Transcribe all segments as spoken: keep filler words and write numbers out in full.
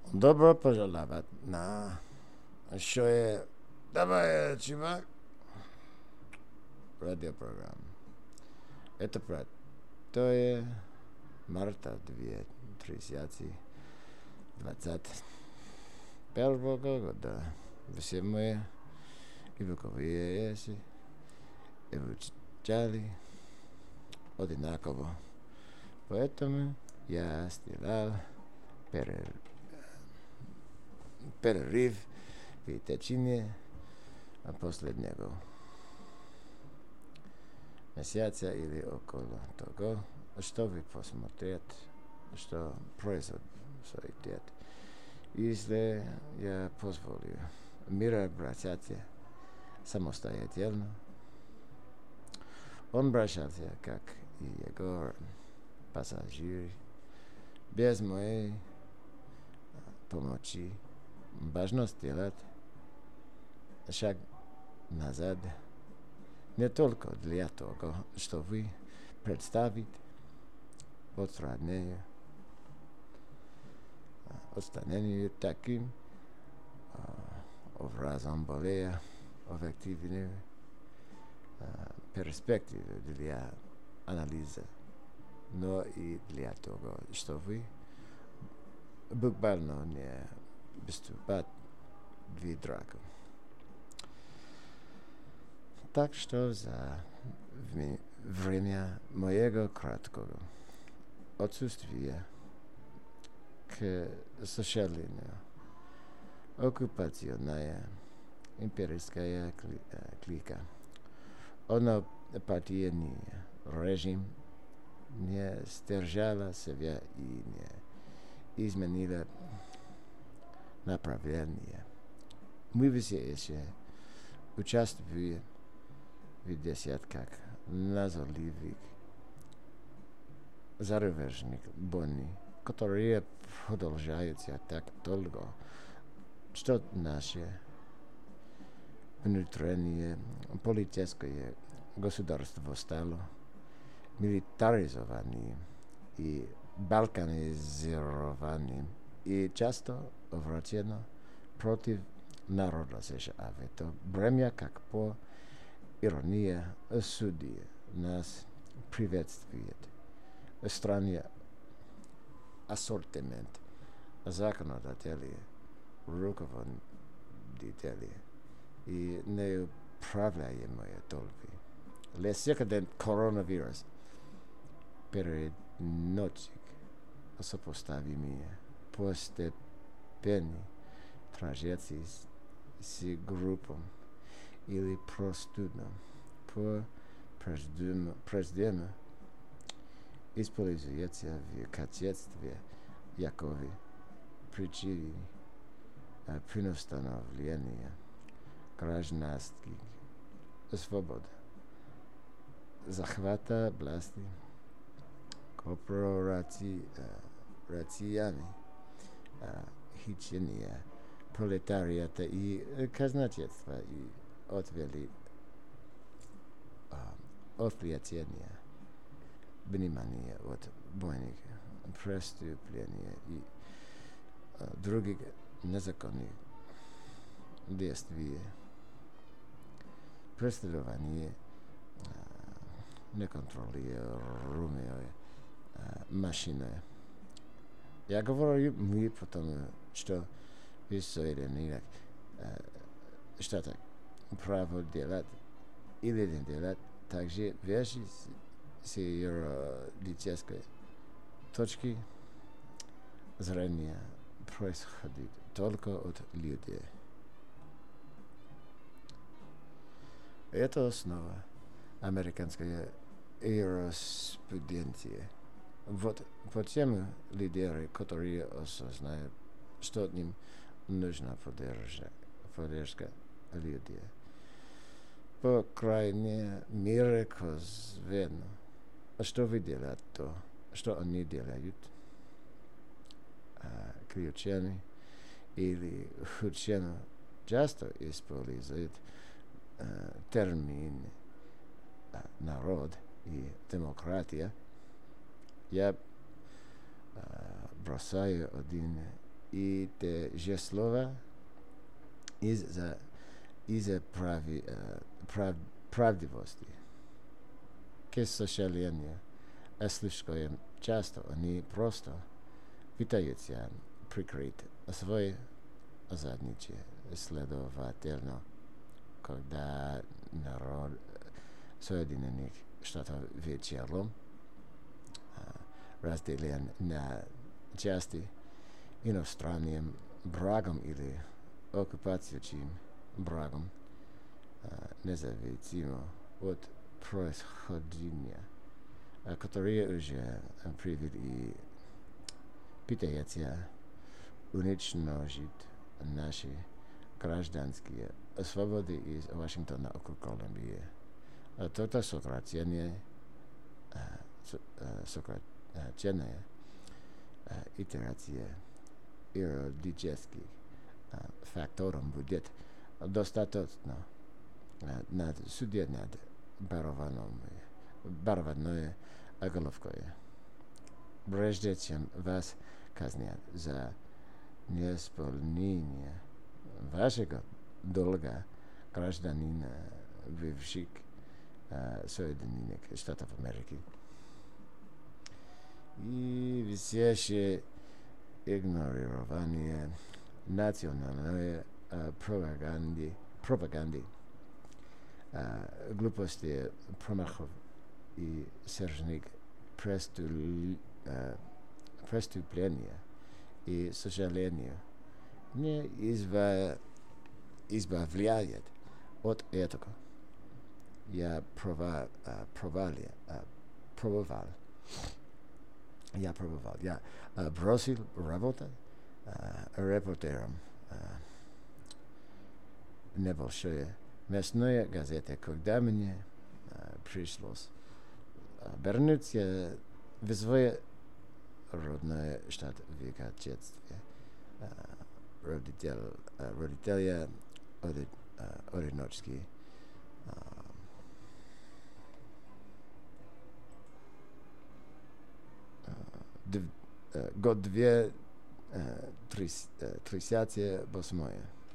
Добро пожаловать на шоу «Давай, чувак» радиопрограмма. Это про второе марта две тысячи двадцать первого года. Все мы языковые изучали одинаково. Поэтому я сделал перерыв. перерыв в течение последнего месяца или около того, чтобы посмотреть, что происходит. Если я позволю миру обращаться самостоятельно, он обращался, как и его пассажиры, без моей помощи. Важно сделать шаг назад не только для того, чтобы представить отстранение, отстранение таким образом более объективной перспективы для анализа, но и для того, чтобы буквально не выступать в драку. Так что за время моего краткого отсутствия, к сожалению, оккупационная имперская клика, она партийный режим не сдержала себя и не изменила направление. Мы все еще участвуем в десятках назойливых зарубежных войн, которые продолжаются так долго, что наше внутреннее политическое государство стало милитаризованным и балканизированным и часто обращено против народа США. В это время, как по иронии судьи, нас приветствует странный ассортимент законодателей, руководителей и неуправляемые толпы. Лесекадент коронавирус переносит сопоставимые постепенные трагедии с гриппом или простудом. По преждему используется в качестве якобы причины приустановления гражданских свобод, захвата власти корпорациями, хищения пролетариата и казначейства и отвели отвлечения внимания от военных преступлений и других незаконных действий, преследование неконтролируемой машиной. Я говорю мы, потому что в Соединенных Штатах право делать или не делать также вещи с юридической точки зрения происходит только от людей. Это основа американской юриспруденции. Вот почему лидеры, которые осознают, что им нужна поддержка, поддержка людей, по крайней мере, косвенно, что вы делаете то, что они делают, ключами или худшему часто используют термин народ и демократия. Я бросаю один и те же слова из-за из-за прави, прав, правдивости. К сожалению, слишком часто они просто пытаются прикрыть свои заднички. Следовательно, когда народ Соединенных Штатов вечером разделен на части иностранным браком или оккупационным браком, независимо от происхождения, которые уже привели пытаются уничтожить наши гражданские свободы из Вашингтона около Колумбии. Toto сокращение, сокращенная итерация юридических факторов будет достаточно над судьей над барованной головкой. Прежде чем вас казнят за неисполнение вашего долга гражданина бывших Соединенных Штатов Америки. И висящее игнорирование национальной пропаганды, пропаганды, глупости, промахов и сержных преступления и сожалению не избавляет от этого. Я права, провали, пробовал, я пробовал, я бросил работать репортером небольшой местной газеты, когда мне пришлось вернуться в свой родной штат в качестве родителя, родителя одиночки. Год две тридцать восьмой.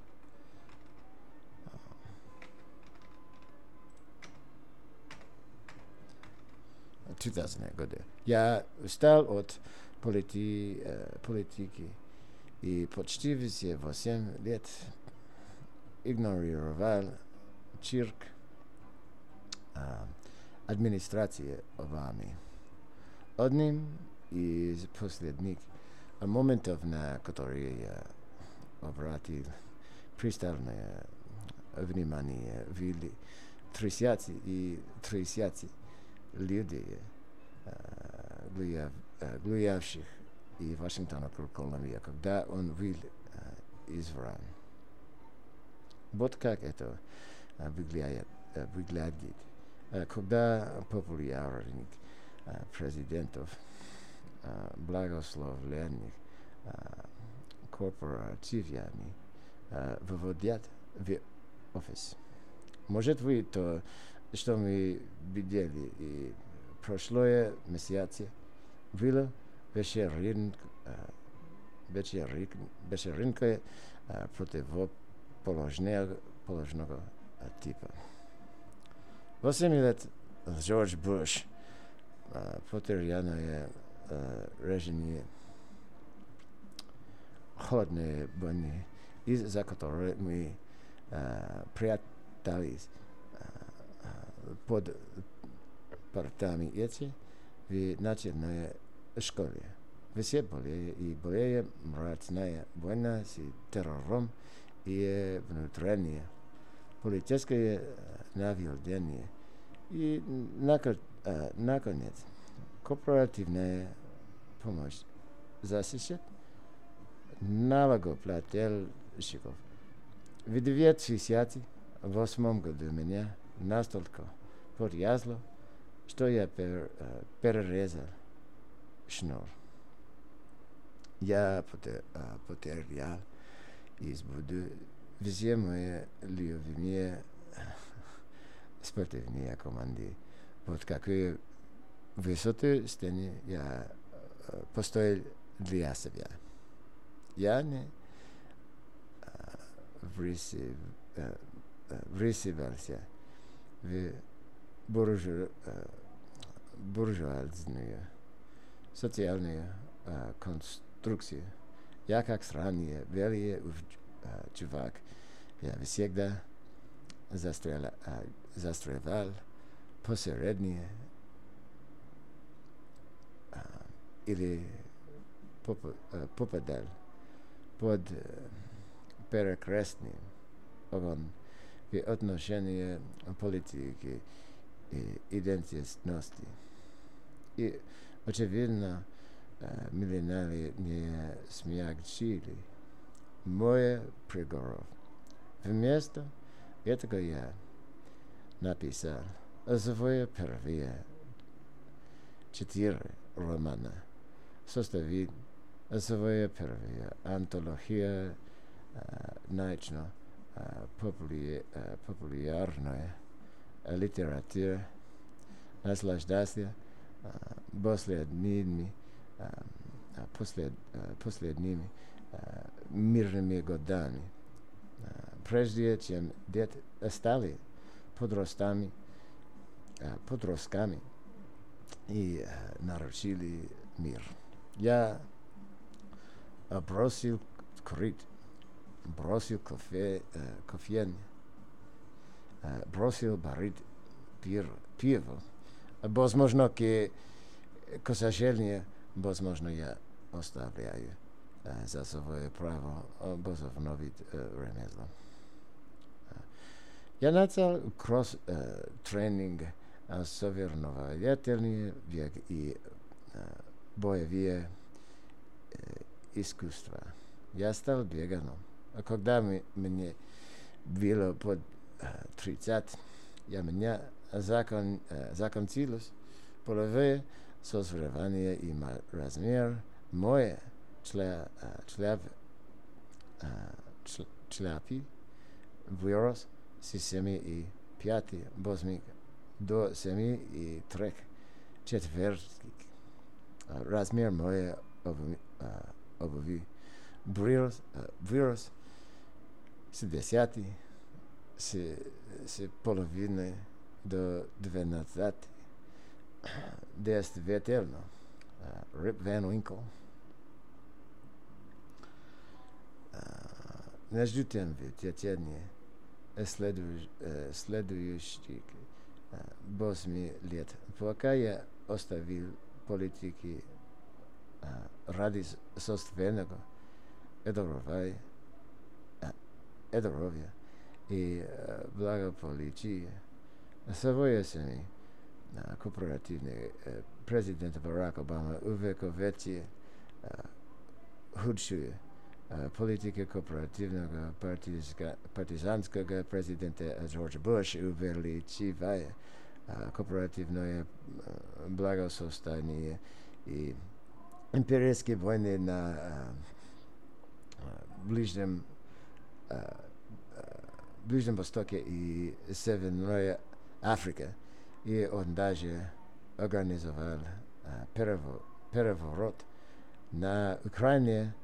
двухтысячные годы. Я устал от полити, политики и почти все восемь лет игнорировал цирк администрации Обамы. Одним из последних моментов, на которые я обратил пристальное внимание, были тридцать и тридцать людей, гуляющих и Вашингтона около Колумбии, когда он был избран. Вот как это выглядит, выглядит когда популярных президентов благословленных корпорациями выводят в офис. Может быть, то, что мы видели и прошлое месяце, было вечеринкой противоположного типа. Восемь лет Джордж Буш потерянное режиме холодной войны, из-за которой мы прятались под портами эти в начальной школе. Все более и более мрачная война с террором и внутреннее политическое наведение. И наконец, корпоративная помощь защищает налогоплательщиков. В две тысячи восьмом году меня настолько потрясло, что я пер, перерезал шнур. Я потерял из буду все мои любимые спортивные команды. Вот какую высоту стены я поставил для себя. яне врисивался в буржу, буржуазную социальную конструкцию. Я как ранее велия чувак, я всегда застревал посередине или попадал под перекрестный огонь в отношении политики и идентичности. И, очевидно, миллионеры не смягчили мой приговор. Вместо этого я написал свои первые четыре романа, составил свою первую антологию научно популярной литературы, наслаждался последними послед, последними мирными годами, прежде чем дети стали подростками, подростками и нарушили мир. Я бросил курить, бросил кофе, кофейни, бросил варить пиво. Возможно, к, к сожалению, возможно, я оставляю за свое право возобновить ремесло. Я начал кросс-тренинг совершенствования век и боевые искусства. Я стал веганом. А когда мне было под тридцать, я меня закон, закончилось половое созревание и размер мой шляпы вырос с семи и пяти восьми до семи и трех четвертых. Размер моей обуви вырос, вырос с десяти, с, с половиной до двенадцати. Действительно, Rip Van Winkle. Между тем, в течение следующих восьми лет, пока я оставил политики ради собственного здоровья и благополучия своей семьи, корпоративный президент Барак Обама увековечил худшую политику корпоративного партизанского президента Джорджа Буша, увеличивая корпоративное благосостояние и имперские войны на Ближнем, Ближнем Востоке и Северной Африке. И он даже организовал переворот на Украине.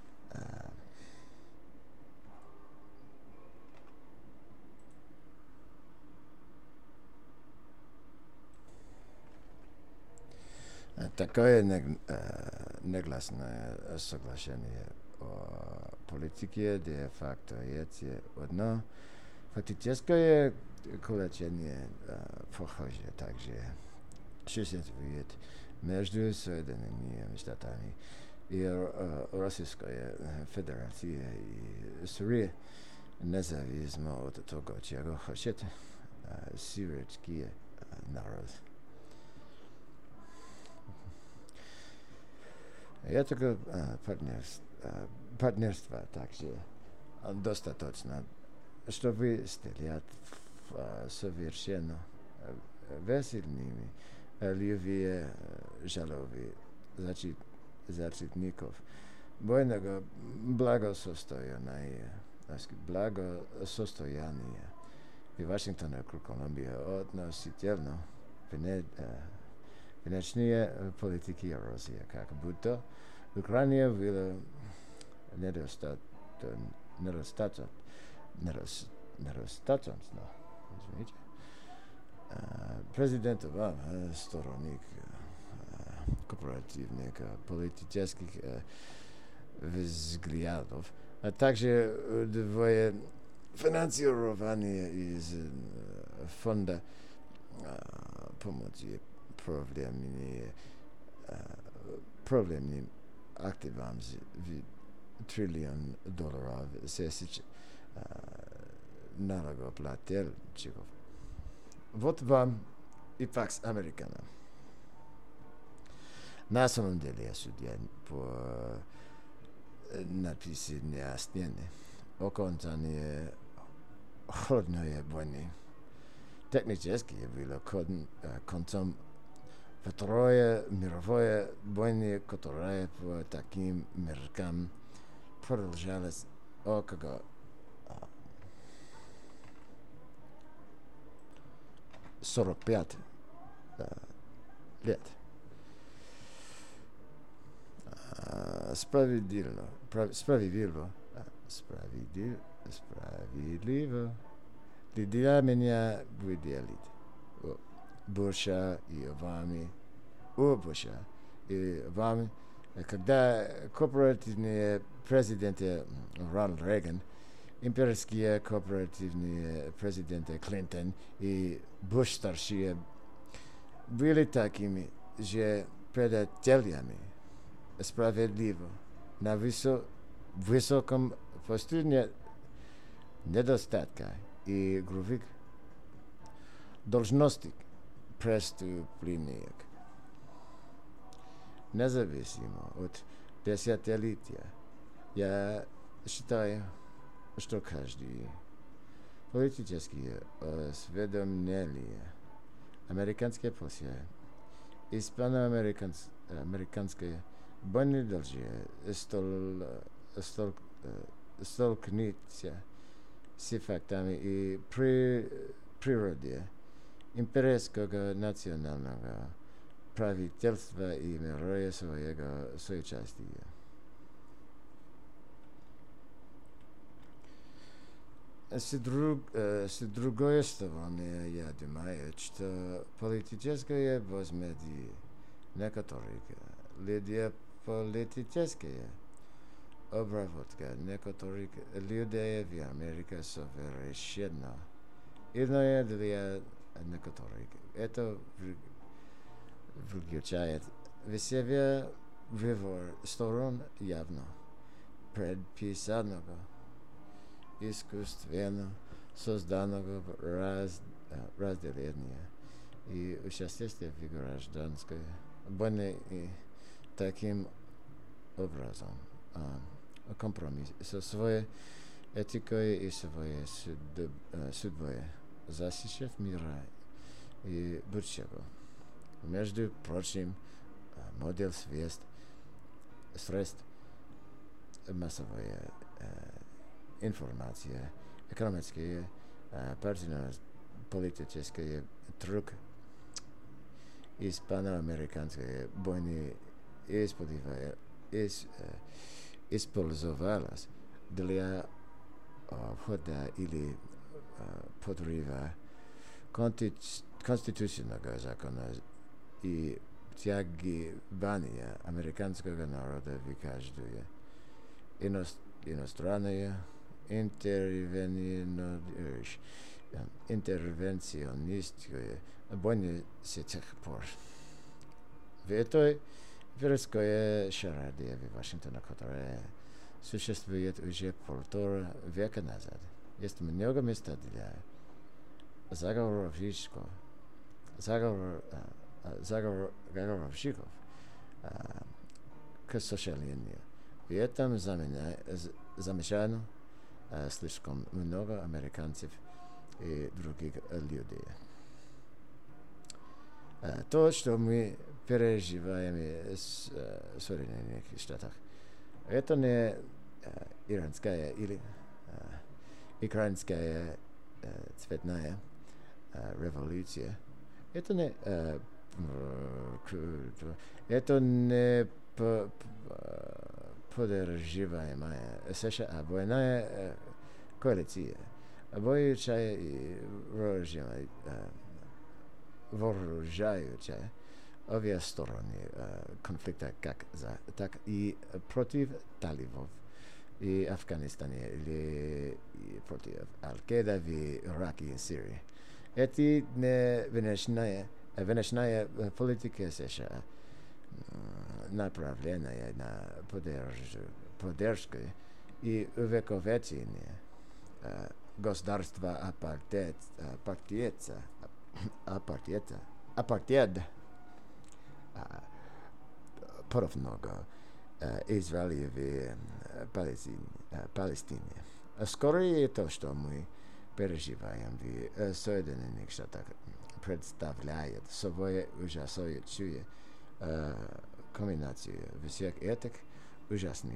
Такое негласное соглашение о политике де-факто есть одно фактическое колочение, похоже, также существует между Соединенными Штатами и Российской Федерацией и Сирии, независимо от того, чего хочет сирийский народ. Этого партнерства, партнерства также достаточно, чтобы стрелять в совершенно весельными любые жалобы защитников военного благосостояния, благосостояния в Вашингтоне, Колумбия относительно внешней политики России, как будто Украина была недостат, недостатъчно, недостатъчно, извините. Президент Обама е сторонник корпоративных политических взглядов, а также двое финансирование из фонда помощи проблемным проблемным активам в триллион долларов сесич налогоплательщиков. Вот вам и Пакс Американо. На самом деле я судья по надписи на стене. Окончание холодной войны. Технически было концом Второй мировой войны, которая по таким меркам продолжалась около сорок пять лет. Справедливо, справедливо, справедливо, справедливо для меня выделить Буша и Обамы, у Буша и Обамы, когда корпоративные президенты Рональд Рейган, имперские корпоративные президенты Клинтон и Буш-старшие были такими же предателями. Справедливо. На высо, высоком посту недостатка и грубых должностей преступлениях. Независимо от десятилетия, я считаю, что каждый политический осведомление американской полиции, испано-американская войны должны стол, стол, столкнуться с фактами и при природе имперского национального правительства и мировое своего соучастия. С, друг, с другой стороны, я думаю, что политическое возмездие некоторых людей, политическая обработка некоторых людей в Америке совершенно иное для некоторых. Это включает в себе выбор сторон явно предписанного, искусственно созданного раз, разделения и участия в гражданской войне и таким образом а, компромисс со своей этикой и своей судьбой, судьбой защищать мира и будущего. Между прочим, модель средств, средств массовой э, информации, экономические, э, партийно-политические трюк испано-американской войны использовалась для входа или подрыва конституционного закона и втягивания американского народа в каждую иностранную интервенционистскую войну с тех пор. В этой верской шараде в Вашингтоне, которая существует уже полтора века назад, есть много места для заговорщиков, заговор, заговорщиков, к сожалению. В этом замечано слишком много американцев и других людей. То, что мы переживаем в Соединенных Штатах, это не иранская или украинская цветная революция. Это не это не поддерживаемая США военная коалиция обоюдная и вооруженная, вооружающая обе стороны конфликта как за, так и против талибов и Афганистане или против Аль-Каида в Ираке и Сирии. Эти внешняя, внешняя политика США направленная на поддержку, поддержку и увековечение государства апартеид, апартеида, апартеида, апартеид поровного Израиля в Палестине. Скорее то, что мы переживаем в Соединенных Штатах, представляет собой ужасающую комбинацию всех этих ужасных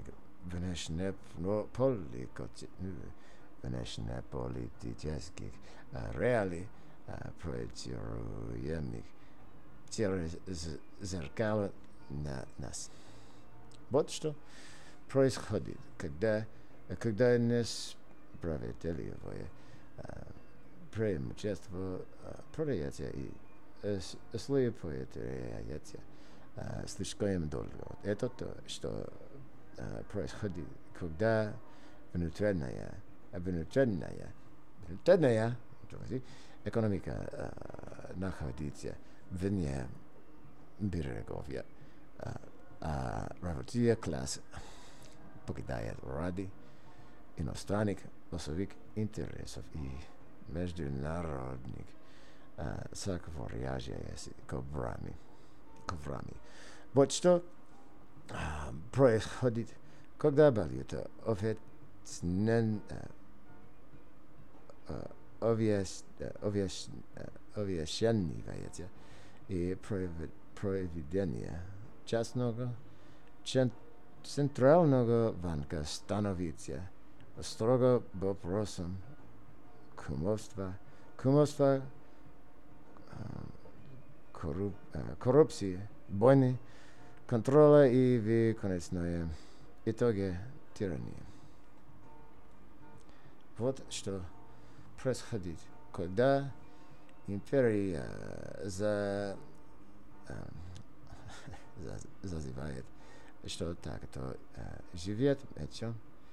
внешнеполитических реалий, проецируемых через зеркало на нас. Вот что происходит, когда, когда несправедливое преимущество проявляется и слепое теряется слишком долго. Это то, что происходит, когда внутренняя, внутренняя, внутренняя экономика находится вне берегов, а рабочий класс покидает ради иностранных особых интересов и международных соговорящихся с коврами. коврами. Вот что происходит, когда валюта овещанивается и проведение частного центрального банка становится строго вопросом кумовства, кумовства, корруп, коррупции, войны, контроля и в конечном итоге тирании. Вот что происходит, когда империя за, за, зазывает, что так, то живет, этим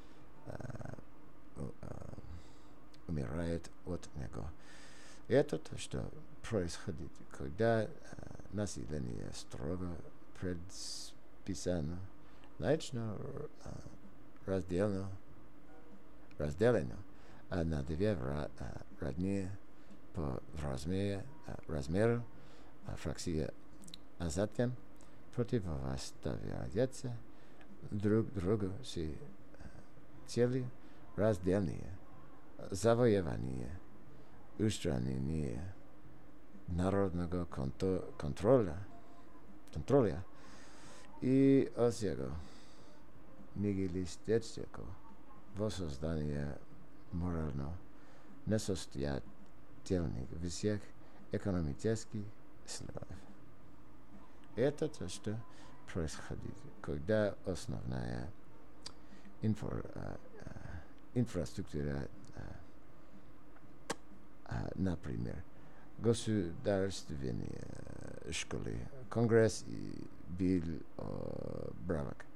умирает от него. Это то, что происходит, когда население строго предписано, значно разделено, разделено на две родные по размеру, размеру фракции, а затем противоставляются друг другу с целью раздельные, завоевания, устранения народного контроля, контроля и осего нигилистического воссоздания морально несостоятельных всех экономических слоев. Это то, что происходит, когда основная инфра, а, а, инфраструктура, а, а, например, государственные школы, Конгресс и Билл Бравак,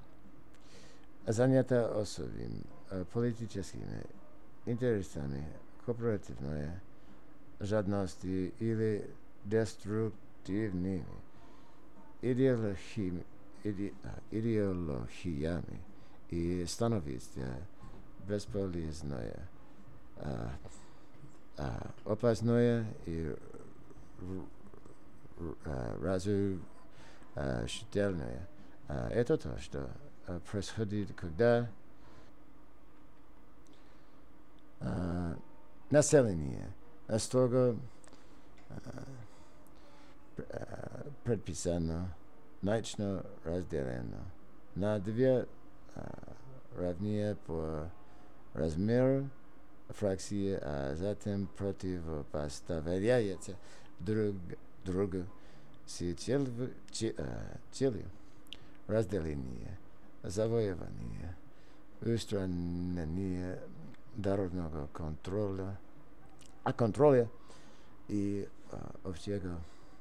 занята особыми политическими интересами, корпоративной жадностью или деструктивными идеологиями, иде, идеологиями и становится бесполезное, а, а, опасное и разрушительное. А, это то, что а, происходит, когда а, население строго предписано, значно разделено на две равные по размеру фракции, а затем противопоставляется друг другу с целью разделения завоевание, устранение дорожного контроля, а контроля и а, всего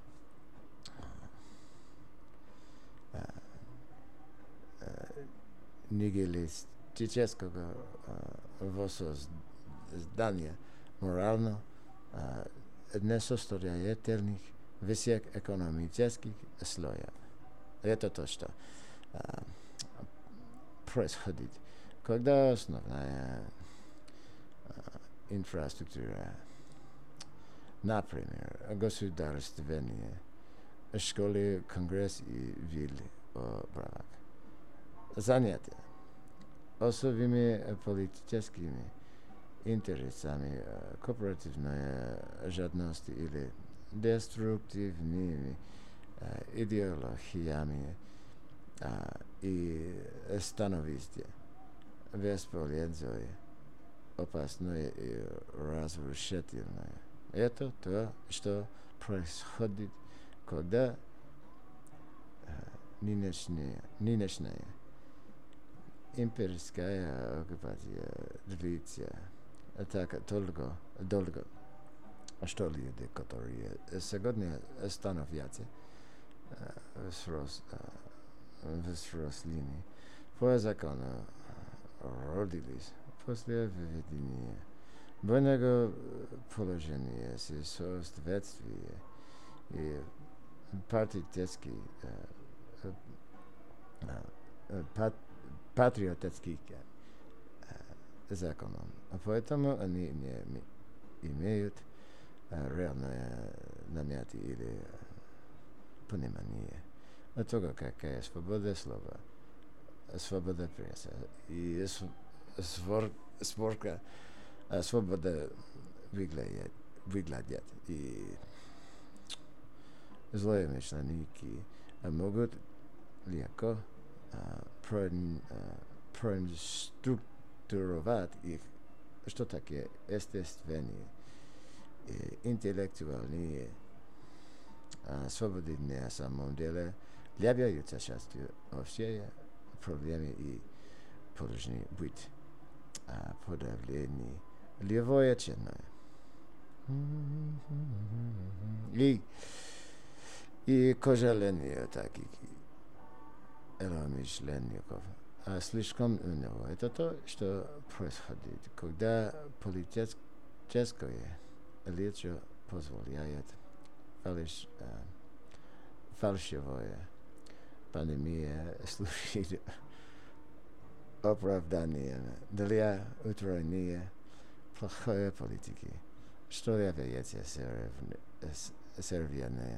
а, а, нигилистического а, воссоздания морально а, несостоятельных всех экономических слоев. Это то, что а, происходит, когда основная а, инфраструктура, например, государственные школы, конгресс и виллы о правах, занятия особыми политическими интересами, корпоративной жадности или деструктивными а, идеологиями а, и становище бесполезное, опасное и разрушительное. Это то, что происходит, когда а, нынешняя, нынешняя имперская оккупация длится так долго, долго, что люди, которые сегодня становятся взрослыми, по закону родились после введения военного положения с соответствия и партийский патриотических законом. Поэтому они не имеют реальное намерение или понимание того, какая свобода слова, свобода прессы и сборка свобода выглядят, выглядят. И злоумышленники могут легко проинструктировать их, что такие естественные и интеллектуальные а, свободы на самом деле являются частью всей проблемы и должны быть а, подавлены любое ценой. И, и, к сожалению, таких злоумышленников а слишком много. Это то, что происходит, когда политическое лицо позволяет фальш, а, фальшивая пандемия служить оправданием для устранения плохой политики, что является серьезной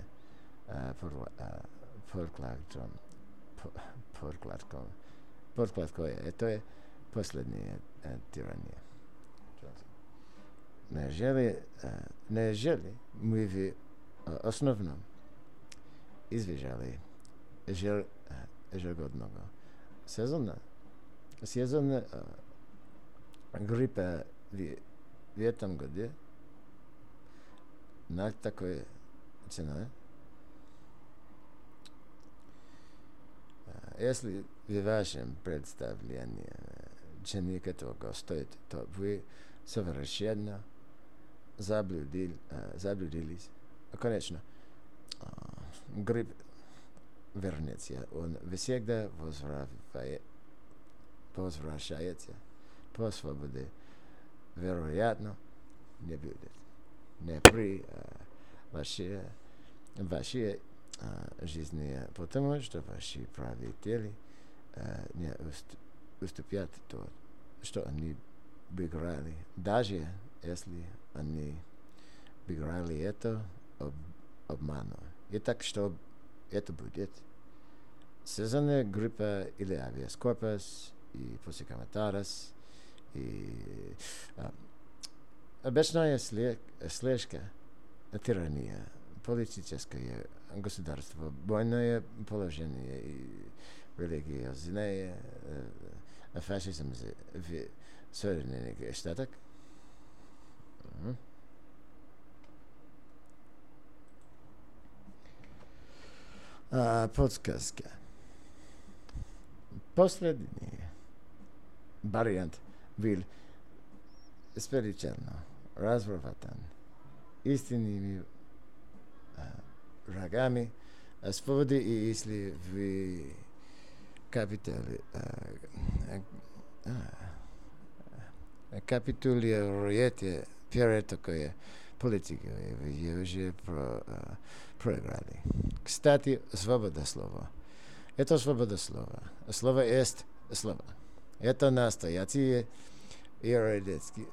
подкладкой. подкладкой. Подкладкой. Это последняя тирания. Неужели, неужели мы в основном избежали ежегодного сезона, сезона гриппа в, в этом году на такой ценой? Если в вашем представлении ценник этого стоит, то вы совершенно заблудили, заблудились. Конечно, грипп вернется, он всегда возвращается по свободе. Вероятно, не будет. Не при вашей, вашей жизни, потому что ваши правители не уступят то, что они выиграли, даже если они выиграли это об, обманом. И так что это будет сезонная гриппа или авиаскорпус и пусикоматарас и а, обычная слежка, тирания, политическое государство, военное положение и религиозное э, фашизм в Соединенных Штатах. Mm-hmm. А, подсказка. Последний вариант был спирituально разработан истинными врагами свободы, и если вы капитали, капитулируете перед такой политикой, вы ее уже про, проиграли. Кстати, свобода слова. Это свобода слова. Слово есть слово. Это настоящие юридические,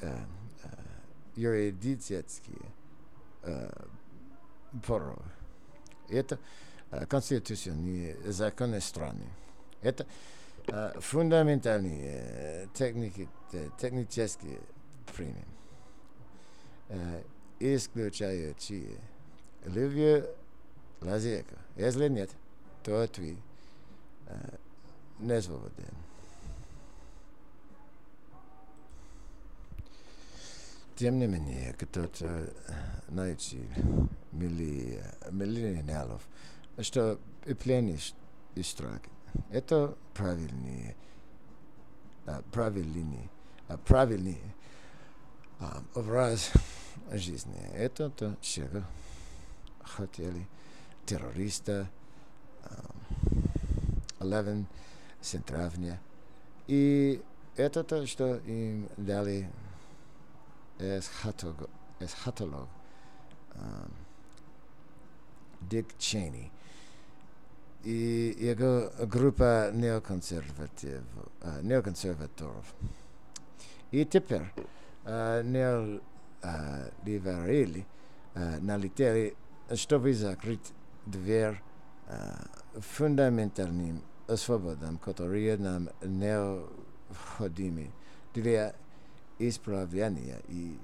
юридические порой. Это конституционные законы страны. Это фундаментальные техники, технические примеры, исключающие любую лазейку. Если нет, то ты не свободен. Тем не менее, кто-то научил миллениалов, что пленишь и страх — это правильные, правильный, правильный образ жизни. Это то, чего хотели террористы одиннадцатого травня. И это то, что им дали эсхатолог, эсхатолог um, Дик Чейни и его группа неоконсерватив, uh, неоконсерваторов. И теперь uh, неолиберали uh, налетели, чтобы закрыть дверь uh, фундаментальным свободам, которые нам необходимы для исправления и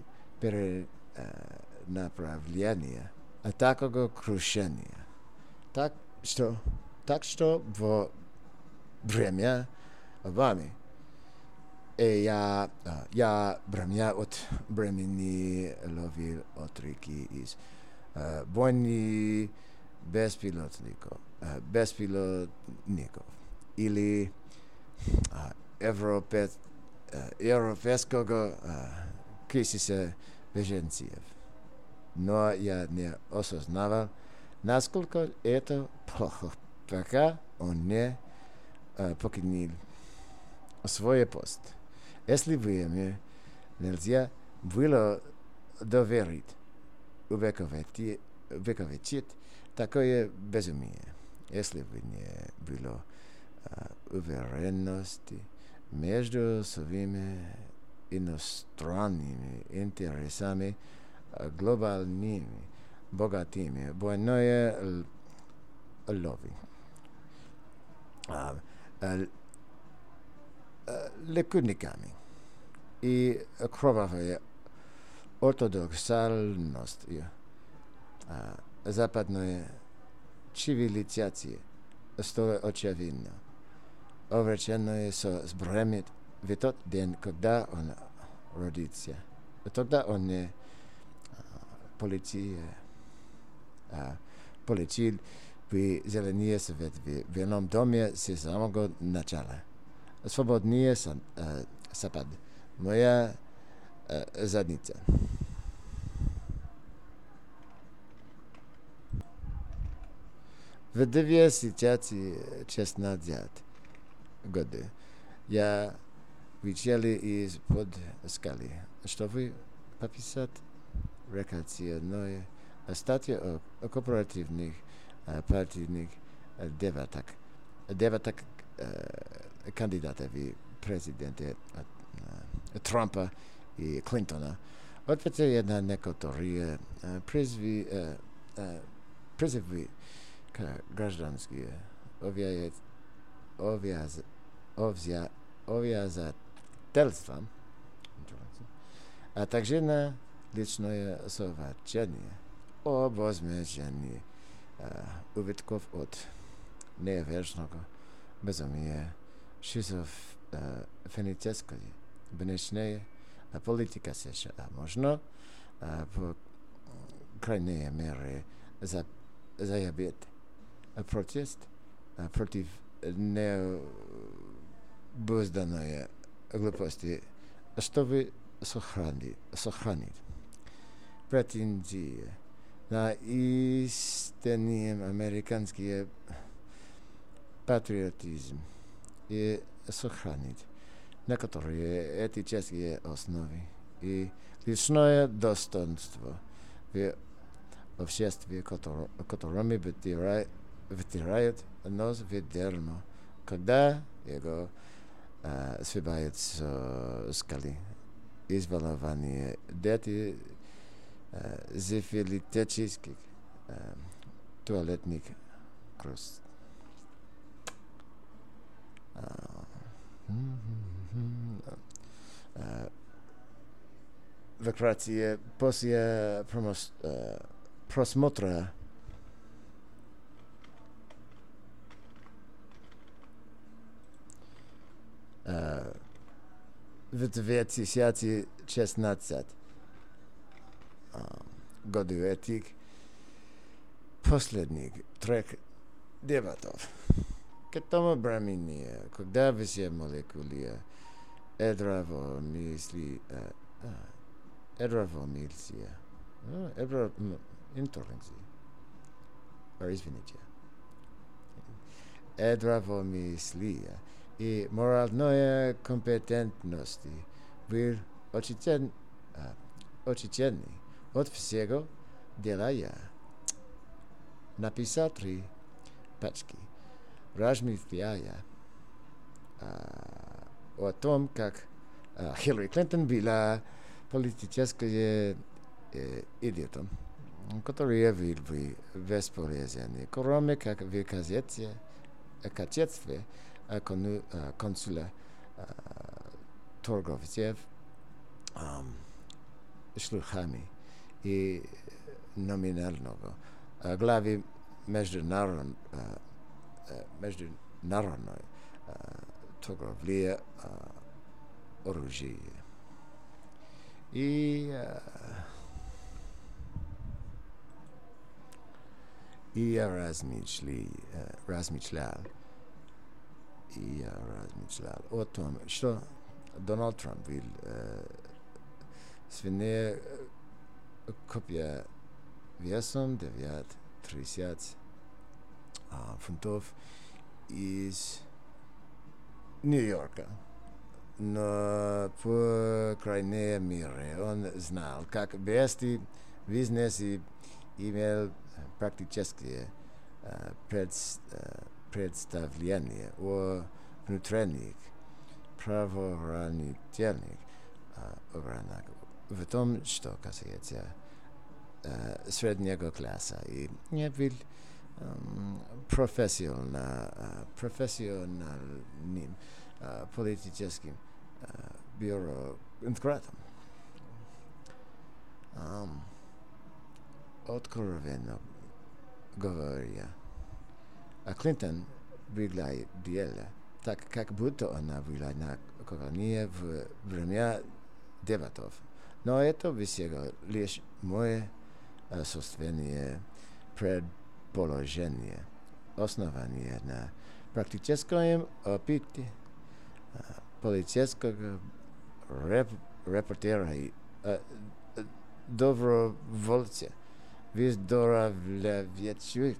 перенаправления, а такого крушения. Так что, так что во время вами я, я бремя от бремени ловил от реки из бойни беспилотников, беспилотников или европейских европейского кризиса беженцев. Но я не осознавал, насколько это плохо, пока он не uh, покинул свой пост. Если вы мне нельзя было доверить, увековечить, увековечить такое безумие, если вы не было uh, уверенности между своими иностранными интересами, глобальными, богатыми, войной лови, ликудниками и кровавой ортодоксальностью западной цивилизации стало очевидно. Увлеченный со сбремит в тот день, когда он родится. Тогда он не полетел, полетел в зеленый свет в Белом доме с самого начала. Свободнее сапад. Моя задница. В девятьдесят шестнадцатом году я вышел из-под скалы, чтобы подписать рекреационную статью о корпоративных партийных дебатах, дебатах кандидатов в президенты Трампа и Клинтона. Ответил на некоторые призывы к гражданские обязательствам, а также на личное сообщение о возмещении убытков от неверного безумия шизофренической внешней политики США. Можно, по крайней мере, заявить протест против безданные глупости, чтобы сохранить, сохранить претензии на истинный американский патриотизм и сохранить некоторые этические основы и личное достоинство в обществе, которыми вытирают нос в дерьмо, когда его uh, сбивают с скалы. Избалование дети uh, сифилитических uh, туалетных крыс. Uh, uh, Вкратце, после промос, uh, просмотра uh, в две тысячи шестнадцатом uh, году этих последних трех дебатов. К тому времени, когда все молекулы ядровой мысли, ядровой мысли, ядровой интолеренции, извините, ядровой мысли и моральной компетентности был очищен, очищенный от всего дела я. Написал три пачки, размышляя о том, как Хиллари Клинтон была политической идиотом, который явил бы бесполезен, кроме как в качестве консула торговцев шлюхами и номинального главы международной международной торговли оружия. И и я размышлял, размышлял, и я размышлял о том, что Дональд Трамп will свиная копия весом девять тридцать фунтов из Нью-Йорка. Но по крайней мере он знал, как вести бизнес и имел практические представления о внутренних правоохранительных органах в том, что касается uh, среднего класса, и не был um, профессионал, uh, профессиональным uh, политическим uh, бюрократом. Um, откровенно говоря, а Клинтон выглядела так, как будто она была на колонии в время дебатов. Но это всего лишь мое uh, собственное предположение, основанное на практическом опыте uh, политического реп репортера и uh, добровольца, выздоравливающего,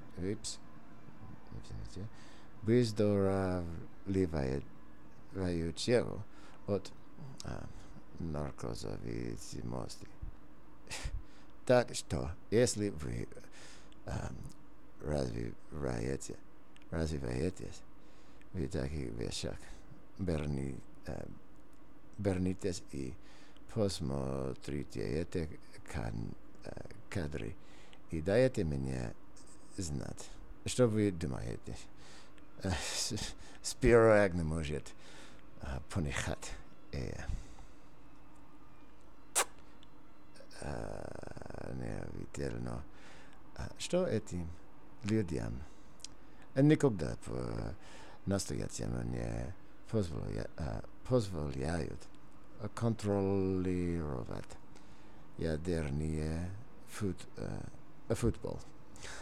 выздоравливающего от uh, наркозависимости. Так что, если вы uh, развиваете, развиваетесь в таких вещах, верни, uh, вернитесь и посмотрите эти кан, uh, кадры и дайте мне знать, что вы думаете. Uh, Спирак не может uh, понять. Uh, uh, невероятно, uh, что этим людям никогда по настоящему не позволя, uh, позволяют контролировать ядерный фут, uh, футбол.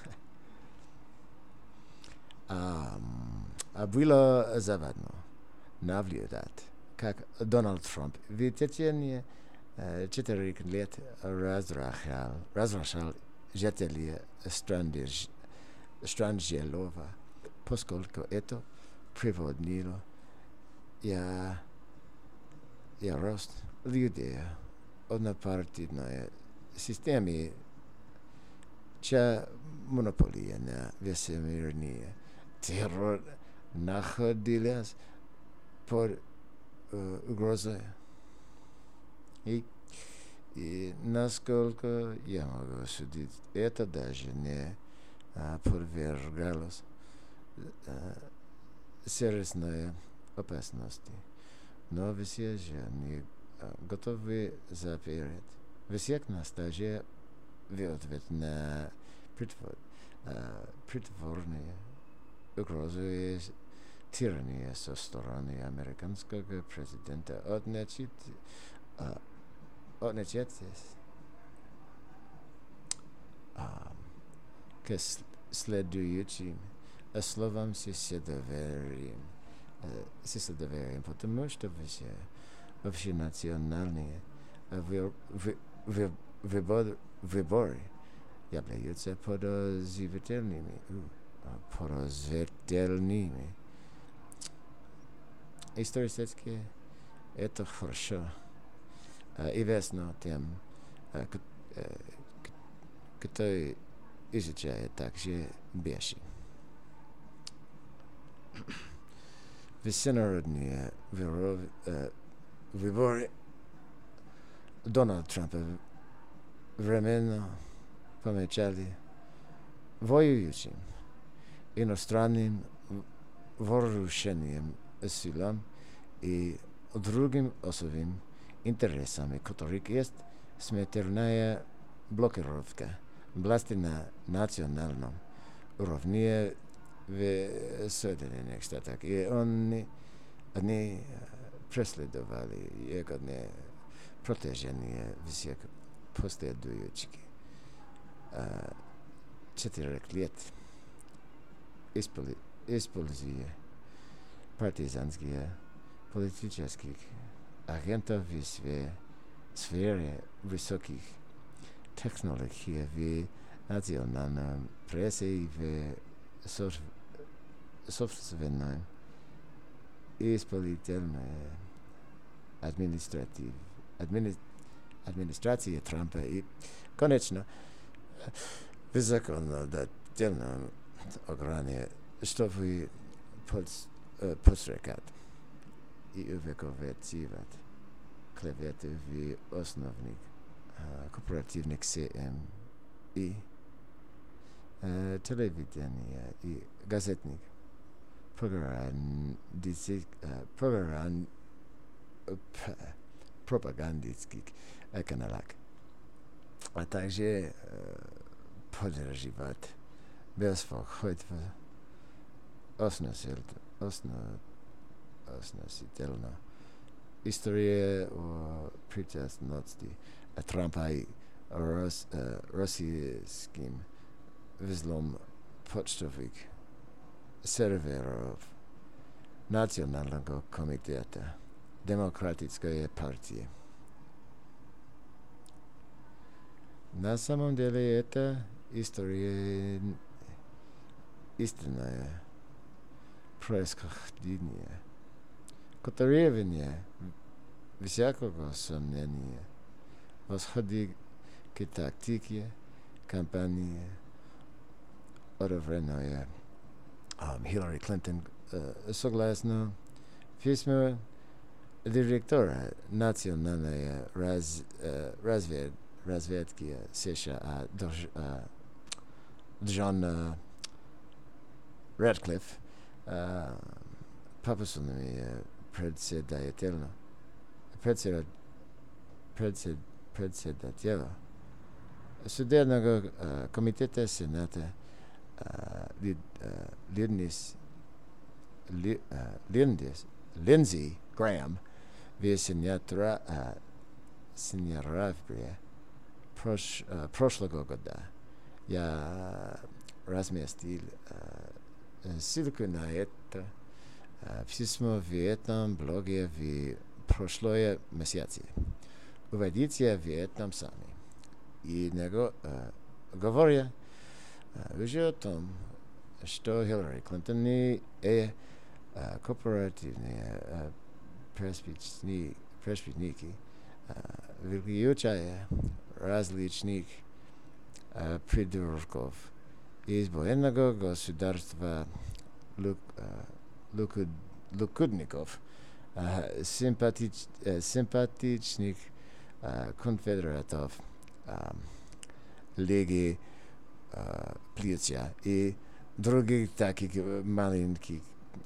um, было забавно наблюдать, как Дональд Трамп в течение э, четырех лет разрушал, разрушал жителей стран, стран Желова, поскольку это приводило я, я рост людей однопартийной системе, чья монополия на всемирный террор находилась под uh, угрозой. И, и насколько я могу судить, это даже не uh, подвергалось uh, серьезной опасности. Но все же они uh, готовы запереть всех на стаже в ответ на притвор, uh, притворные угрозы тирания со стороны американского президента отнять к следующим словам с доверием, с доверием, потому что все общенациональные выборы являются подозрительными, подозрительными. Исторически это хорошо uh, известно тем, uh, uh, кто изучает также вещи. Всенародные uh, выборы Дональда Трампа временно помечали воюющим иностранным вооружением силам и другим особым интересам, которых есть смертельная блокировка власти на национальном уровне в Соединенных Штатах. И они, они преследовали его протяжение всех последующих uh, четырех лет, используя партизанские политических агентов в сфере высоких технологий в национальном прессе и в собственной исполнительной административ, админи, администрации Трампа и, конечно, в законодательном органе, чтобы подстрекать и увековечивать клеветы в основных uh, корпоративных СМ и uh, телевидения и газетных пропагандистских, uh, пропаганд, uh, пропагандистских uh, каналах, а также uh, поддерживать беспокойство основательно относительно история о причастности Трампа и рос, э, российским взлом почтовых серверов Национального комитета Демократической партии. На самом деле это история истинная происхождение, которое вне всякого сомнения восходит к тактике кампании одновременно um, Хиллари Клинтон uh, согласно письму директора национальной раз, uh, развед, разведки США uh, Джон Рэдклифф Uh, папасунами председателя, председателя, председателя Судебного uh, комитета Сената uh, Лид, uh, Линдис, Ли, uh, Линдис, Линдзи Грэм в сентябре uh, прош, uh, прошлого года я разместил uh, ссылку на это письмо в этом блоге в прошлое месяце. Увидите в этом сами. И него говоря уже о том, что Хиллари Клинтон не корпоративные преступники, выключая различных придурков из военного государства лукудников, симпатич, симпатичных конфедератов Лиги Плеча и других таких маленьких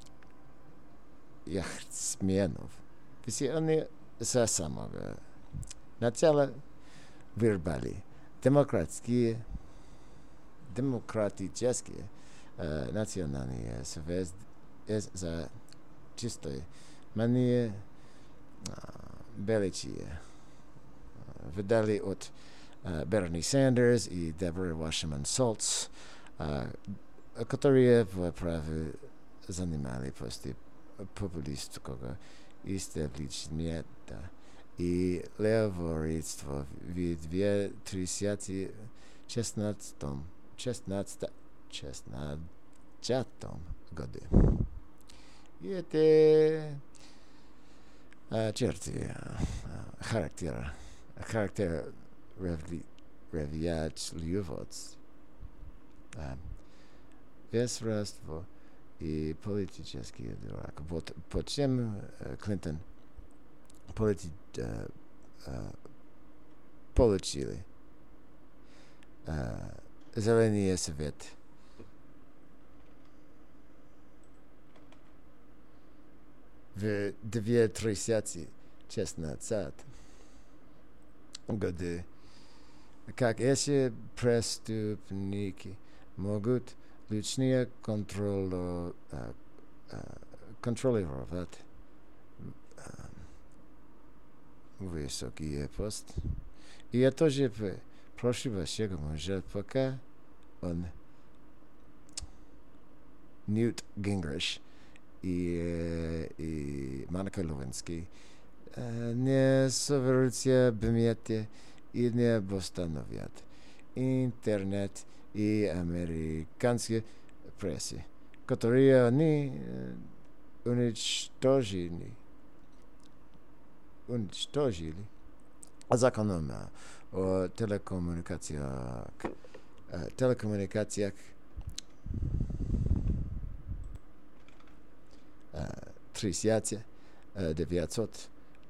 яхтсменов. Все они со самого начала вырвали демократические, демократические э, национальные совет за чистой мании э, величия. Видали от э, Берни Сандерс и Дебора Вашингтон Солтс, э, которые вправе занимали посты популистского истеблишмента и леворитства в две тысячи шестнадцатом году. И это а, черты а, характера, характер ревиачлювоц, а, безраство и политический дурак. Вот почему uh, Клинтон полити, uh, uh, получили uh, зеленый свет. В две тысячи шестнадцатом году, как эти преступники могут личные контроло, uh, uh, контролировать uh, высокие посты. И я тоже в прошлого шагом уже пока он Ньют Гингрич и, и Моника Левински uh, не совершат бмете и не восстановят интернет и американские прессы, которые они э, уничтожили, уничтожили законом о телекоммуникациях, э, телекоммуникациях э, тысяча девятьсот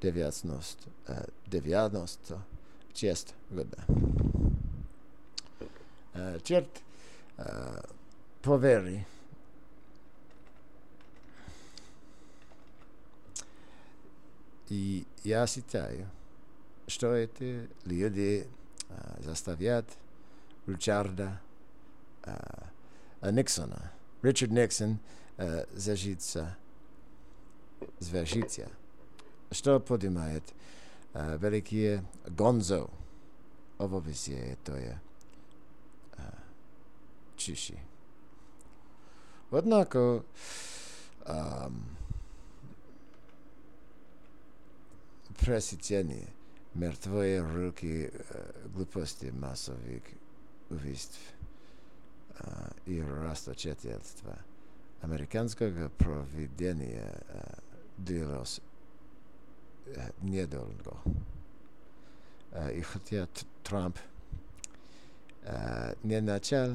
девяносто шестого года. Uh, черт uh, повери. И я считаю, что эти люди uh, заставят Ричарда uh, Никсона, Ричард Никсон, uh, зажиться, звержиться, что поднимает uh, великие Гонзо в все это чищи. Однако эм, пресечение мертвые руки э, глупости массовых убийств э, и расточительства американского проведения э, длилось э, недолго. Э, и хотя Трамп э, не начал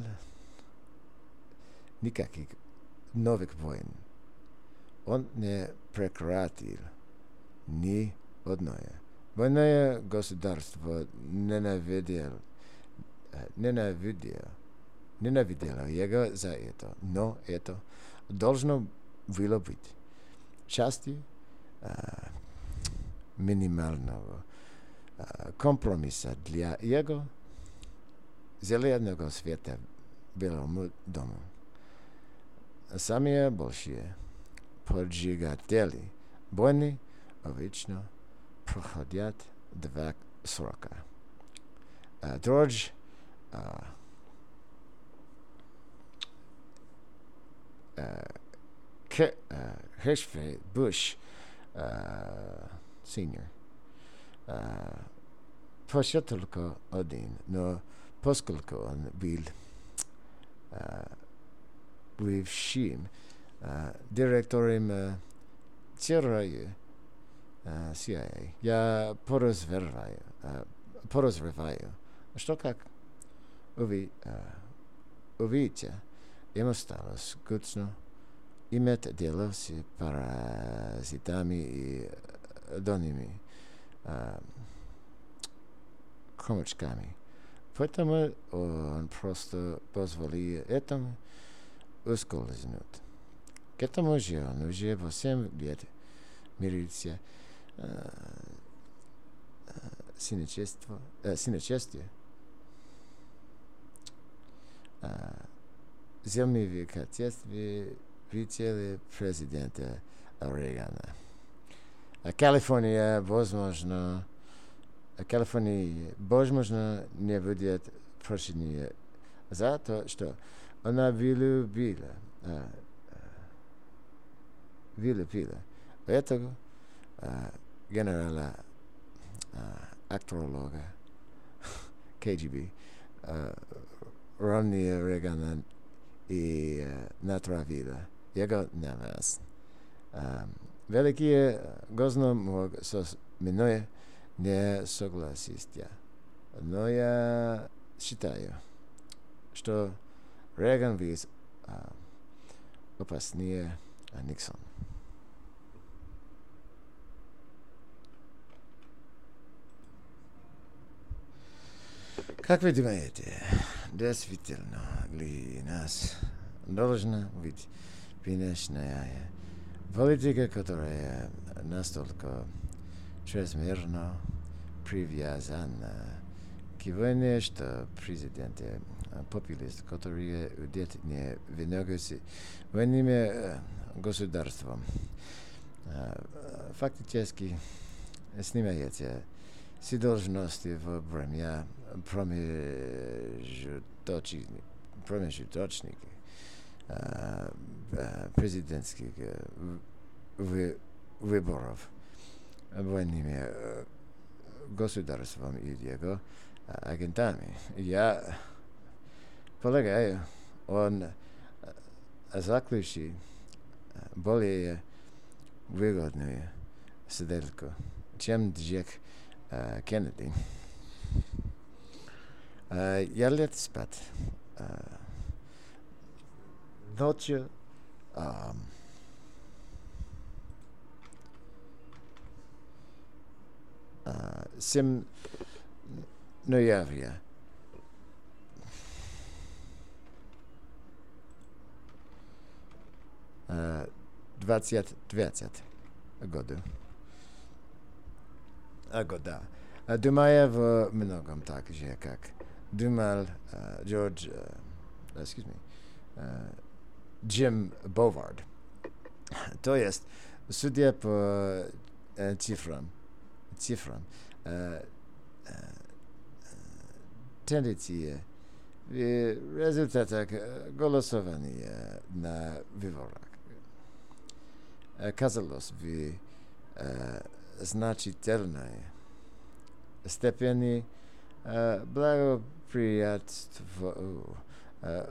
никаких новых войн, он не прекратил ни одной. Военное государство ненавидело, ненавидело, ненавидело его за это, но это должно было быть частью э, минимального э, компромисса для его зеленого света Белому дому. Самые большие поджигатели войны обычно проходят два срока. Uh, Джордж uh, uh, Hershey Bush uh, Senior. Uh, Poszedł tylko один, no poskольку он был uh, бывшим uh, директором uh, ЦРУ uh, си ай эй, я подозреваю, uh, подозреваю, что как уви, uh, увидите, ему стало скучно иметь дело с паразитами и донными uh, хомячками. Поэтому он просто позволил этому ускользнуть. К этому же он уже восемь лет мирился uh, с нечестием, uh, земными в качестве вице-президента Рейгана. Калифорния, возможно, Калифорния, возможно, не будет прощения за то, что она влюбила, а, влюбила этого а, генерала, а, акторолога ка джи би а, Ронни Рейгана и а, натравила его на вас. А, великие госно мог со мной не согласиться. Но я считаю, что Рейган весь а, опаснее Никсон. Как вы думаете, действительно ли нас должна быть внешняя политика, которая настолько чрезмерно привязана к войне, что президенты популисты, которые идут не в с военными государством, фактически снимаете все должности во время промежуточных президентских выборов военными государством и его агентами. Я полагаю, он заключил более выгодную сделку, чем Джек uh, Кеннеди. Uh, я лег спать. Uh, ночью um, uh, семь ноября uh, двадцать двадцать году. А года. Думаю в многом так же, как думал uh, Джордж, uh, excuse me, uh, Джим Бовард. То есть, судя по uh, цифрам, цифрам, uh, uh, тенденции в результатах голосования на выборах казалось в uh, значительной степени uh, благоприятство, uh,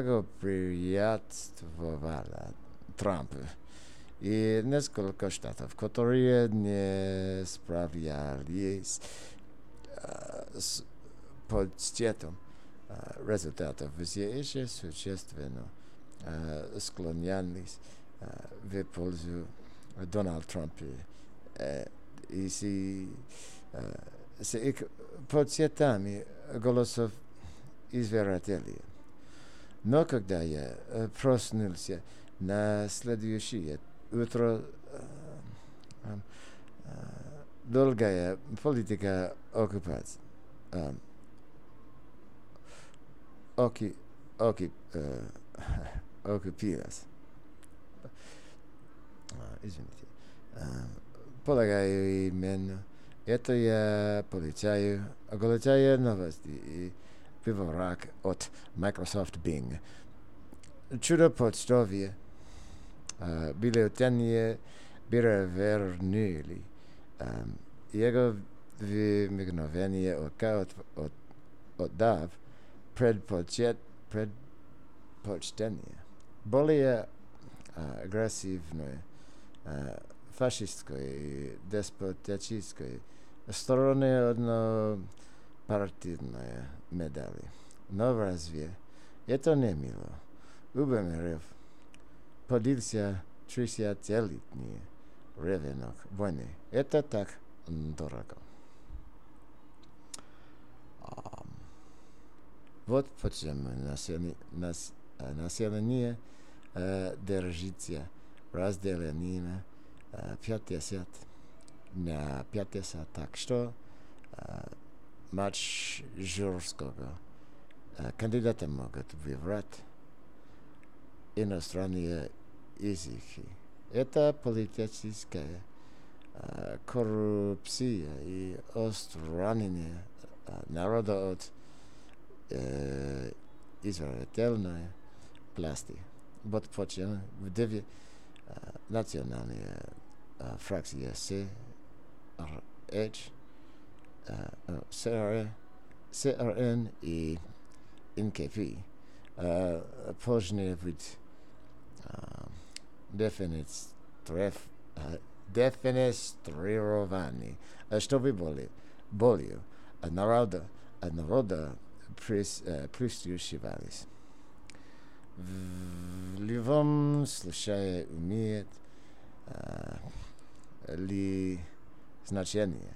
благоприятствовала Трампу и несколько штатов, которые не справлялись uh, с подсчетом uh, результатов, все еще существенно uh, склонялись uh, в пользу Дональда Трампа. Uh, и с, uh, с их подсчетами голосов избирателей. Но когда я uh, проснулся на следующее утро, uh, um, uh, долгая политика оккупации um, оки, оки, uh, оккупилась. Uh, извините. Uh, Полагаю, именно это я получаю, оглашая новости и выборах от Microsoft Bing. Чудо-почтовые uh, бюллетени перевернули. Um, Jego wymignowanie oka od, od, oddaw предпочет, предпочтение. Более uh, агрессивное, uh, фашистское и деспотическое стороны однопартийной медали. Но разве это не мило? Убемерев поделился тридцатилетний ребенок войны. Это так дорого. Um, вот почему население, нас, население uh, держится разделением uh, пятьдесят на пятьдесят. Так что uh, матч жесткого uh, кандидата могут выбрать иностранные языки. Это политическая uh, коррупция и отстранение uh, народа от uh, избирательной власти. Вот почему в девять uh, национальные uh, фракции СР, uh, СР, СРН и эн ка пэ uh, должны быть uh, дефинистрированы, чтобы более, более народа, народа прислушивались. В любом случае имеет uh, ли значение.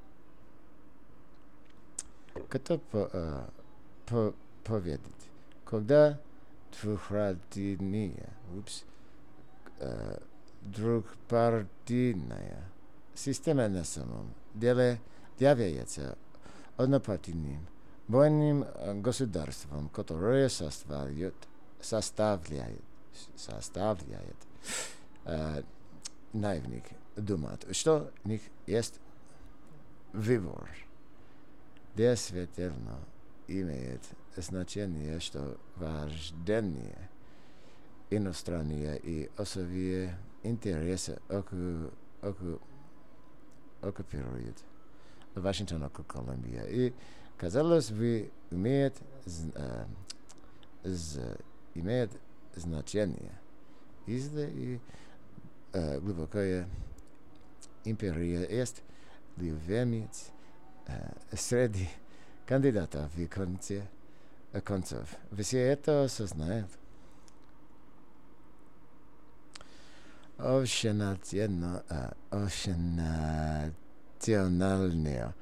Кто по, uh, по, поведет, когда двухпартийная, упс, uh, двухпартийная система на самом деле является однопартийным военным государством, которое составляет, составляет, составляет uh, наивник думает, что у них есть выбор. Действительно имеет значение, что вождение иностранные и особые интересы оку, оку, оккупирует Вашингтон, оку Колумбия. И, казалось бы, имеет, uh, z, имеет значение. Если uh, глубокая империя есть любимец uh, среди кандидатов в конце концов. Все это осознают. Общенациональные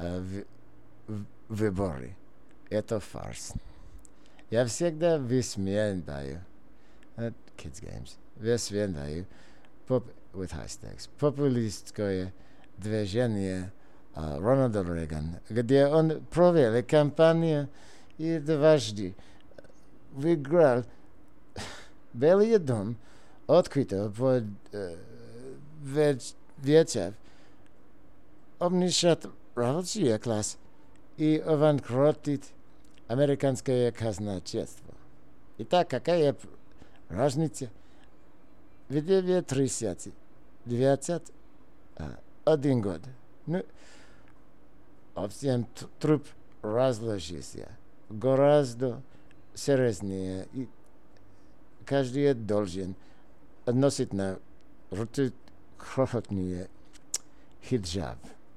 выборы — это фарс. Я всегда высмеиваю Kids Games, высмеиваю поп, with hashtags, популистское движение uh, Рональда Рейгана, где он провел кампанию и дважды выиграл Белый дом, открыто под uh, ветер, обнищат рабочий класс и обанкротит американское казначейство. Итак, какая разница? В тридцать девять один год. Ну, обсем труп разложился гораздо серьезнее, и каждый должен носить на руке крохотный хиджаб.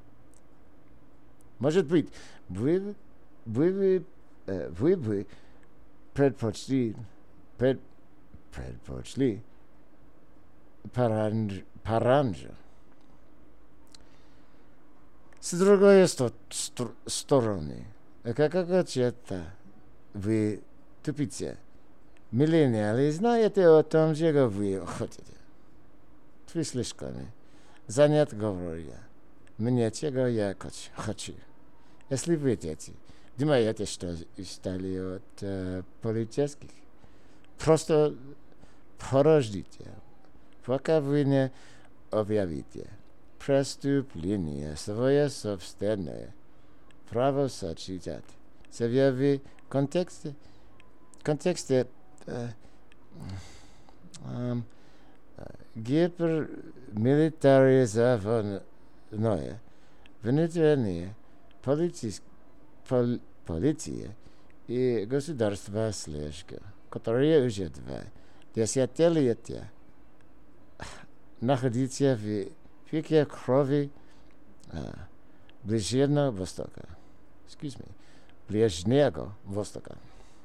Может быть, вы, вы, вы, вы бы предпочли, пред, предпочли паранж, паранжа. С другой сто, сто, стороны, как это вы тупите. Миллениалы знаете о том, чего вы хотите. Вы слишком занят говоря. Мне чего я хочу. Если вы дети думаете, что стали от uh, политических, просто подождите, пока вы не объявите преступление свое собственное право сочетать. Себе в контексте, контексте uh, um, uh, гипермилитаризованное внутреннее полицейс- пол- полиция и государство слежка, которые уже два десятилетия находятся в пике крови а, Ближнего Востока. Excuse me. Ближнего Востока.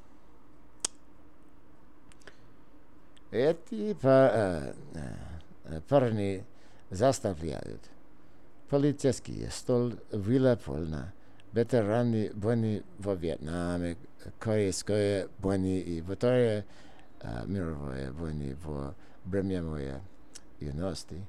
Эти па- а, парни заставляют полицейские столь вилополно ветераны войны во Вьетнаме, Корейской войны и Второй а, мировой войны во время юности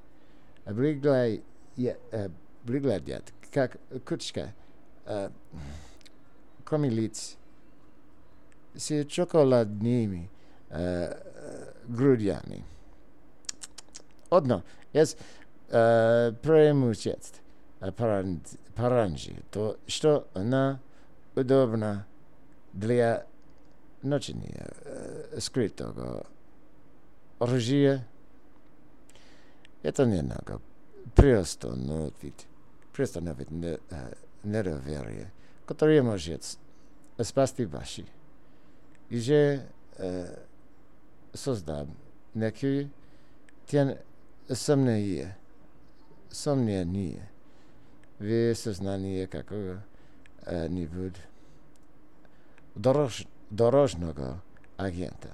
выглядят как кучка а, кроме лиц с шоколадными а, грудями. Одно из а, преимуществ паранджи то, что она удобна для ношения э, скрытого оружия. Это немного приостановит, приостановит не, э, недоверие, которое может спасти ваши. И же э, создам некие тем сомнения, сомнения в сознании какого-нибудь дорож, дорожного агента.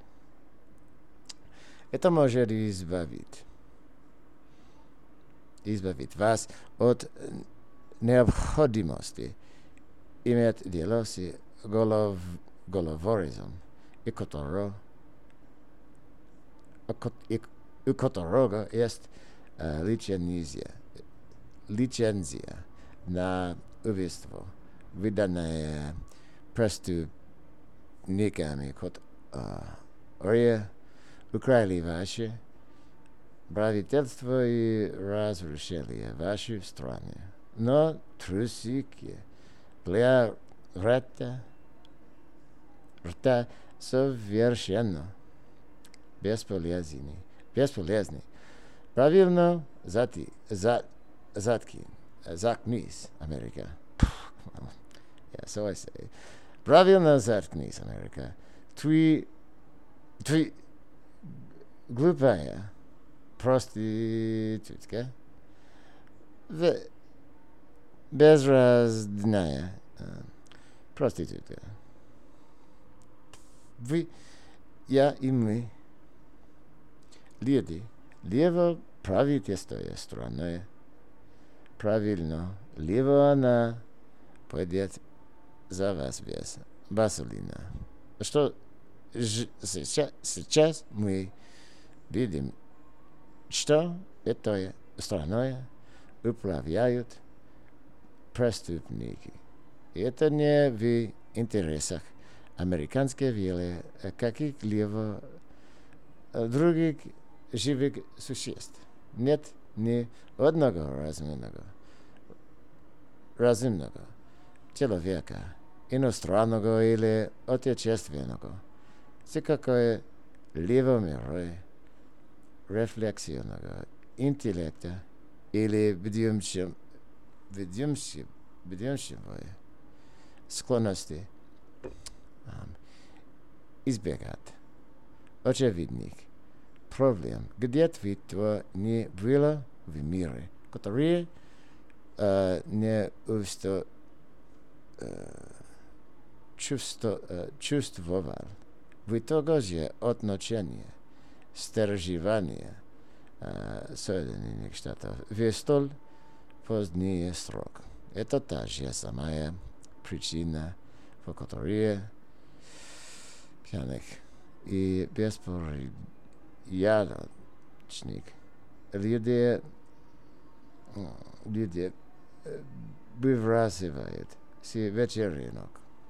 Это может избавить, избавить вас от необходимости иметь дело с голов, головорезом, и которого, и, у которого есть uh, лицензия, лицензия на убийство, выданная преступниками, которые украли ваши правительство и разрушили ваши страны. Но трусики для рта, рта совершенно бесполезны. бесполезны. Правильно зати, за, затки, заткнись, Америка. Yeah, so I say. Правильно заткнись, Америка. Ты, ты глупая проститутка, безразная проститутка. Вы, я и мы, люди, лево правительство страны, правильно, либо она пойдет за вас без василина. Что ж, сейчас, сейчас мы видим, что этой страной управляют преступники. И это не в интересах американской или каких-либо других живых существ. Нет ни одного разумного, разумного человека, иностранного или отечественного, с какой-либо мерой рефлексионного интеллекта или ведущего склонности um, избегать очевидных проблем, где твитва не было в мире, которые uh, не усто, uh, чувство, uh, чувствовал. В итоге же отношения, сторожевание uh, Соединенных Штатов в столь поздний срок. Это та же самая причина, по которой пьяных и беспорядочных людей, людей выбрасывает с вечеринок.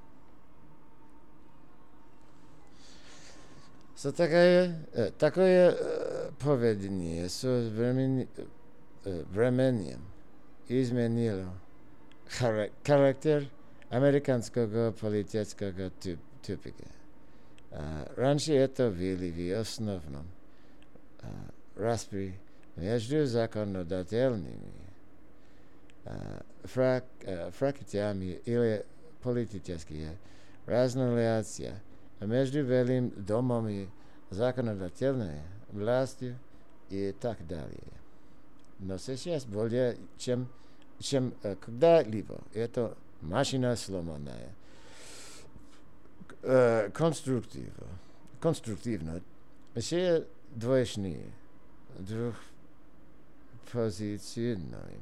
So, такое, такое поведение со времен, временем изменило характер американского политического тупика. Раньше это были в основном распри между законодательными uh, фрак, uh, фракциями или политические разногласия между Белым домом и законодательной властью и так далее. Но сейчас более чем, чем uh, когда-либо эта машина сломанная. Uh, конструктивно, конструктивно все двоечные, двухпозиционные,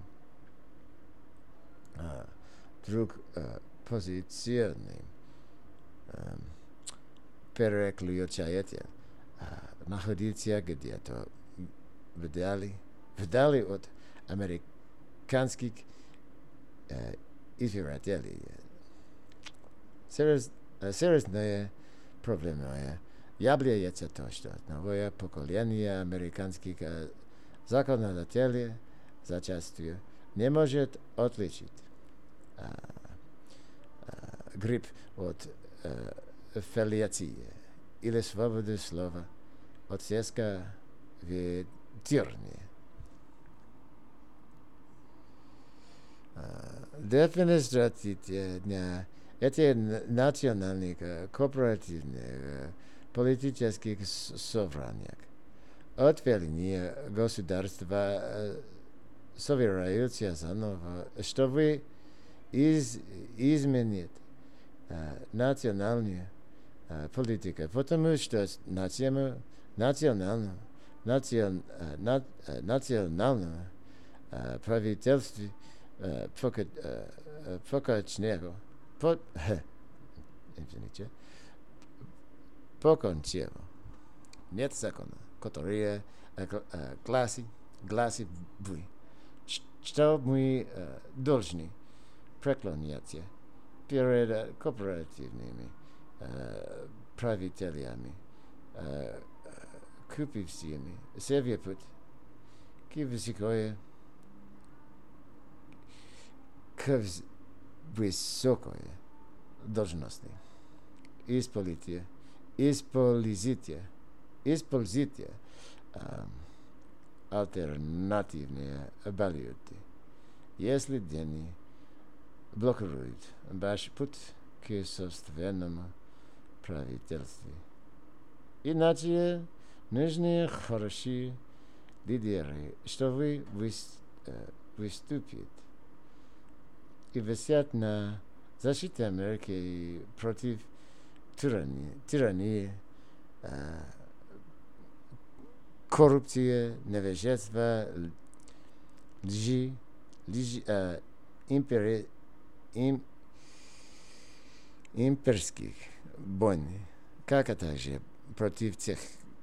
uh, двухпозиционные uh, переключаете uh, находиться где-то вдали, вдали от американских uh, избирателей. Серьез, серьезная проблема является то, что новое поколение американских uh, законодателей зачастую не может отличить uh, uh, грипп от uh, филиации или свободы слова от сельска ветерни. Дефинистрация дня эти национальных корпоративных политических собраний отведение государства собираются заново, чтобы из, изменить uh, национальную uh, политику, потому что национальную национальную национ, uh, uh, национальное uh, правительство uh, пока, uh, покачнего по, извините, покончило. Нет закона, который uh, гласит, гласит вы, что мы uh, должны преклоняться перед корпоративными uh, правителями, uh, купившими себе путь к высокой, к высокой должности. Используйте, используйте, используйте uh, альтернативные валюты. Если деньги блокируют ваш путь к собственному правительству. Иначе нужны хорошие лидеры, чтобы выступить и висят на защите Америки против тирании, тирании, коррупции, невежества, лжи, лжи, импери, им, имперских войн, как и также против тех,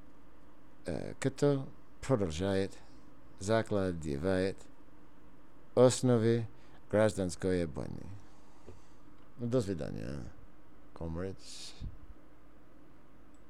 кто продолжает закладывает основы гражданской войны. До свидания, comrades.